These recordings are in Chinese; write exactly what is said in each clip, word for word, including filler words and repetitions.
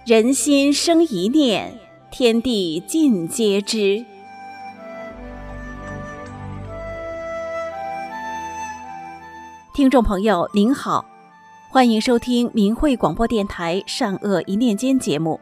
人心生一念，天地尽皆知。听众朋友您好，欢迎收听明慧广播电台善恶一念间节目。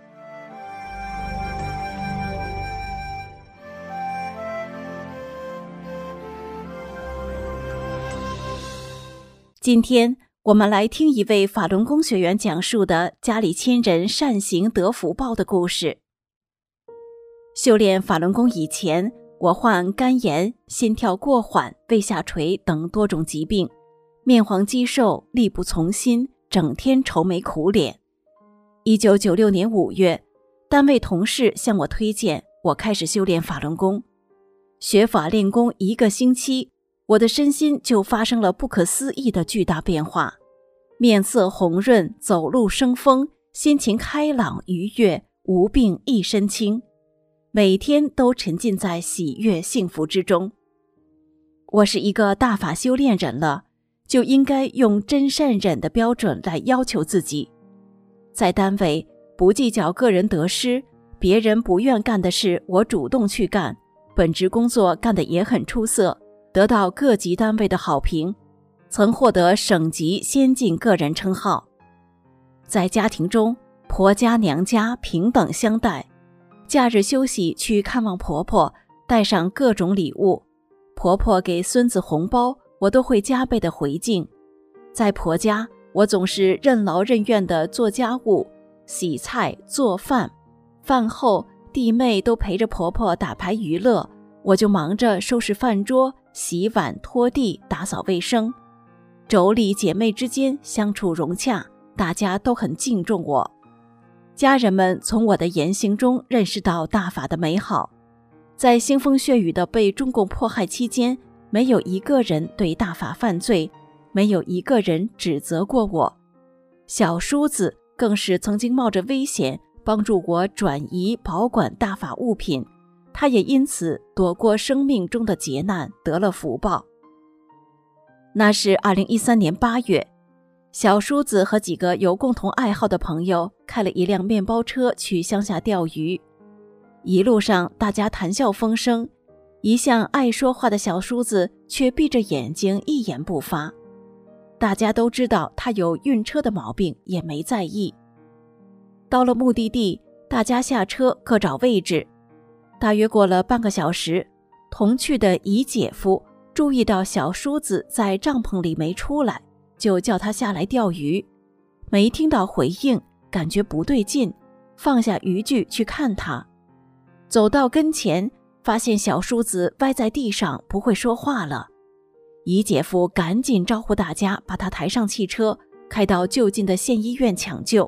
今天我们来听一位法轮功学员讲述的家里亲人善行得福报的故事。修炼法轮功以前，我患肝炎、心跳过缓、胃下垂等多种疾病，面黄肌瘦，力不从心，整天愁眉苦脸。一九九六年五月，单位同事向我推荐，我开始修炼法轮功。学法练功一个星期，我的身心就发生了不可思议的巨大变化，面色红润，走路生风，心情开朗愉悦，无病一身轻，每天都沉浸在喜悦幸福之中。我是一个大法修炼人了，就应该用真善忍的标准来要求自己。在单位不计较个人得失，别人不愿干的事我主动去干，本职工作干得也很出色，得到各级单位的好评，曾获得省级先进个人称号。在家庭中，婆家娘家平等相待，假日休息去看望婆婆，带上各种礼物，婆婆给孙子红包，我都会加倍的回敬。在婆家，我总是任劳任怨地做家务，洗菜做饭，饭后弟妹都陪着婆婆打牌娱乐，我就忙着收拾饭桌，洗碗拖地打扫卫生。妯娌姐妹之间相处融洽，大家都很敬重我。家人们从我的言行中认识到大法的美好。在腥风血雨的被中共迫害期间，没有一个人对大法犯罪，没有一个人指责过我。小叔子更是曾经冒着危险帮助我转移保管大法物品，他也因此躲过生命中的劫难，得了福报。那是二零一三年八月，小叔子和几个有共同爱好的朋友开了一辆面包车去乡下钓鱼。一路上大家谈笑风生，一向爱说话的小叔子却闭着眼睛一言不发。大家都知道他有晕车的毛病，也没在意。到了目的地，大家下车各找位置。大约过了半个小时，同去的姨姐夫注意到小叔子在帐篷里没出来，就叫他下来钓鱼。没听到回应，感觉不对劲，放下渔具去看他。走到跟前，发现小叔子歪在地上，不会说话了。姨姐夫赶紧招呼大家把他抬上汽车，开到就近的县医院抢救。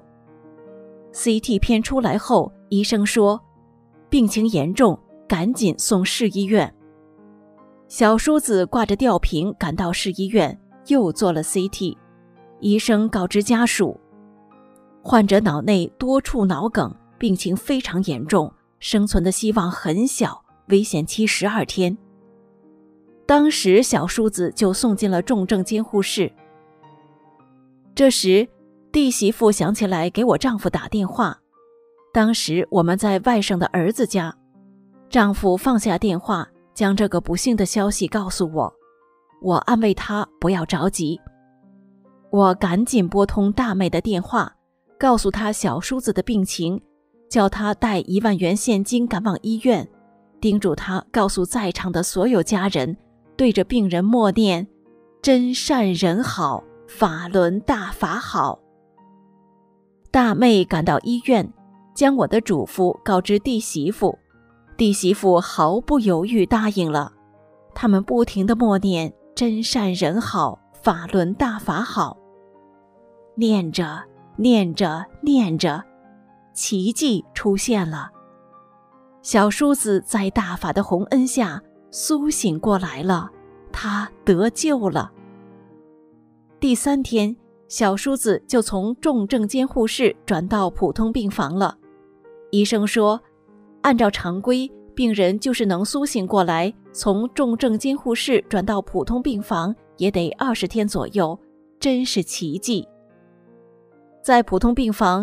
C T 片出来后，医生说病情严重，赶紧送市医院。小叔子挂着吊瓶赶到市医院，又做了 C T。 医生告知家属，患者脑内多处脑梗，病情非常严重，生存的希望很小，危险期十二天。当时小叔子就送进了重症监护室。这时弟媳妇想起来给我丈夫打电话，当时我们在外甥的儿子家，丈夫放下电话，将这个不幸的消息告诉我。我安慰他不要着急。我赶紧拨通大妹的电话，告诉她小叔子的病情，叫她带一万元现金赶往医院，叮嘱她告诉在场的所有家人，对着病人默念真善人好，法轮大法好。大妹赶到医院，将我的嘱咐告知弟媳妇，弟媳妇毫不犹豫答应了。他们不停地默念真善人好，法轮大法好。念着念着念着，奇迹出现了。小叔子在大法的洪恩下苏醒过来了，他得救了。第三天，小叔子就从重症监护室转到普通病房了。医生说，按照常规，病人就是能苏醒过来，从重症监护室转到普通病房也得二十天左右，真是奇迹。在普通病房，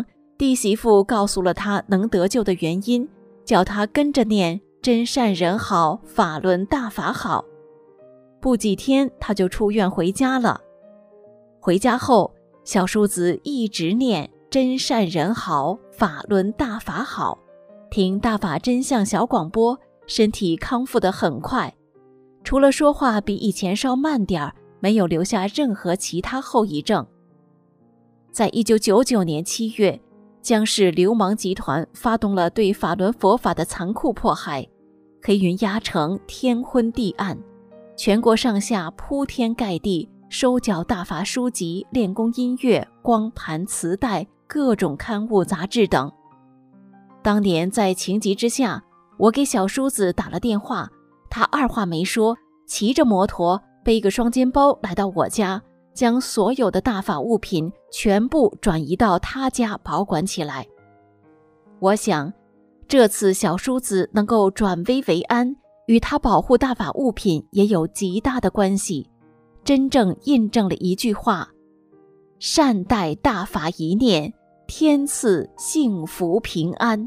弟媳妇告诉了他能得救的原因，叫他跟着念真善人好，法轮大法好。不几天他就出院回家了。回家后，小叔子一直念真善人好，法轮大法好，听大法真相小广播，身体康复得很快，除了说话比以前稍慢点，没有留下任何其他后遗症。在一九九九年七月，江氏流氓集团发动了对法轮佛法的残酷迫害，黑云压城，天昏地暗，全国上下铺天盖地收缴大法书籍、练功音乐、光盘、磁带、各种刊物杂志等。当年在情急之下，我给小叔子打了电话，他二话没说，骑着摩托背个双肩包来到我家，将所有的大法物品全部转移到他家保管起来。我想这次小叔子能够转危为安，与他保护大法物品也有极大的关系，真正印证了一句话：善待大法一念，天赐幸福平安。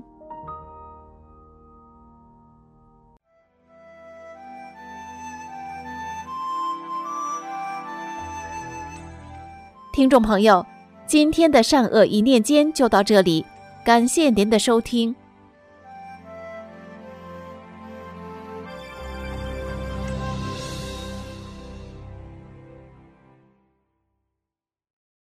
听众朋友，今天的善恶一念间就到这里，感谢您的收听。